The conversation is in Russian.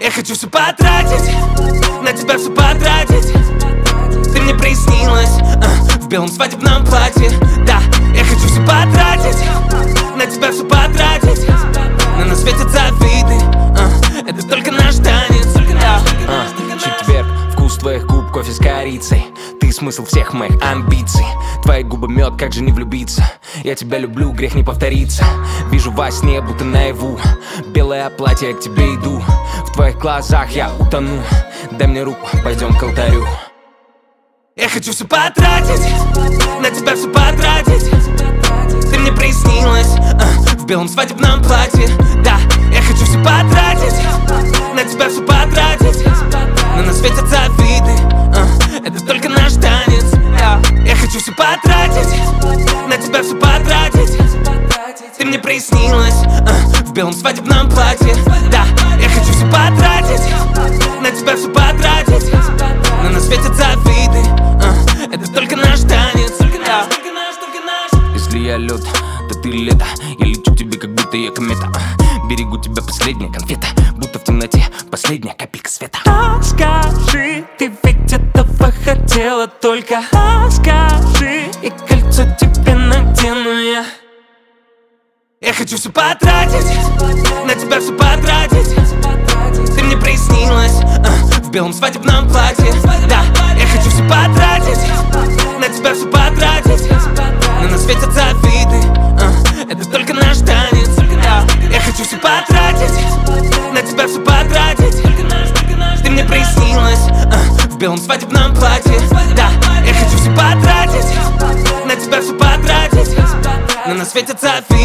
Я хочу все потратить, на тебя все потратить. Ты мне приснилась в белом свадебном платье. Да, я хочу все потратить, на тебя все потратить. Но нас светят завиды, это только наш танец. Четверг, вкус твоих губ, кофе с корицей. Ты смысл всех моих амбиций. Твои губы мед, как же не влюбиться. Я тебя люблю, грех не повторится. Вижу во сне, будто наяву. Белое платье, я к тебе иду. В твоих глазах я утону. Дай мне руку, пойдем к алтарю. Я хочу все потратить, на тебя все потратить. Ты мне приснилась в белом свадебном платье. Да, я хочу все потратить, на тебя все потратить. Но нас светят завиды, это только наш танец. Я хочу все потратить, на тебя все потратить. Ты мне приснилась в белом свадебном платье. Да, я хочу все потратить, на тебя все потратить. Но нас светят завиды, это только наш танец. Если я лед, то ты лето. Я лечу к тебе, как будто я комета. Берегу тебя, последняя конфета. Будто в темноте последняя капелька света. Скажи, ты ведь этого хотела только. Скажи, и кольцо тебе надену я. Я хочу все потратить, на тебя все потратить. Ты мне приснилась в белом свадебном платье. Да, я хочу все потратить, на тебя все потратить. Но нас светят завиды, это только наш танец. Я хочу все потратить, на тебя все потратить. Ты мне приснилась в белом свадебном платье. Да, я хочу все потратить, на тебя все потратить. Но нас светят завиды.